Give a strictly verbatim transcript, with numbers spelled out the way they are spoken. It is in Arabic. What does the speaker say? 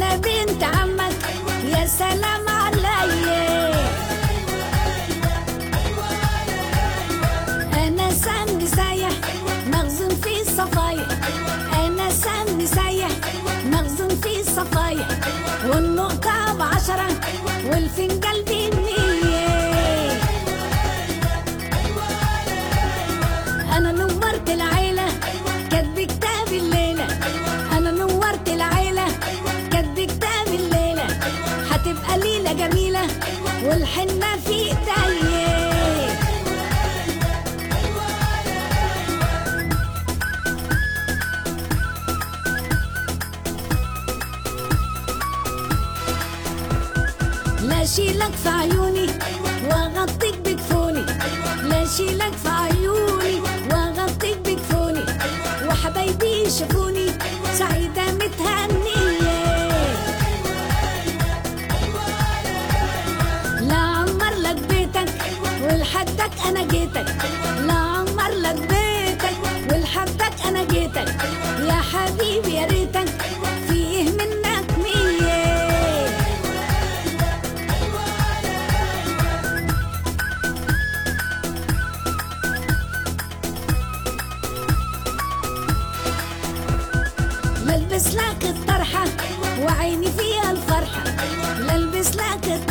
وانا بنت عمك يا سلام عليا. انا سامي سايح مخزون في الصفايح، انا سامي سايح مخزون في الصفايح، والنقطة بعشرة والفنجان بمية. انا نورت العيلة كاتب كتاب الليلة، انا نورت العيلة كاتب كتاب الليلة، هتبقى ليلة جميلة والحنة في ايديا. لا شيلك في عيوني واغطيك بكفوني، لا شيلك في عيوني واغطيك بكفوني، وحبايبي يشوفوني سعيدة متهنية. لا عمر لك بيتك ولحدك انا جيتك، لا عمر لك بيتك ولحدك انا جيتك، يا حبيبي يا ريتك فيه منك مية. لالبس لك الطرحة وعيني فيها الفرحة، لالبس لك الطرحة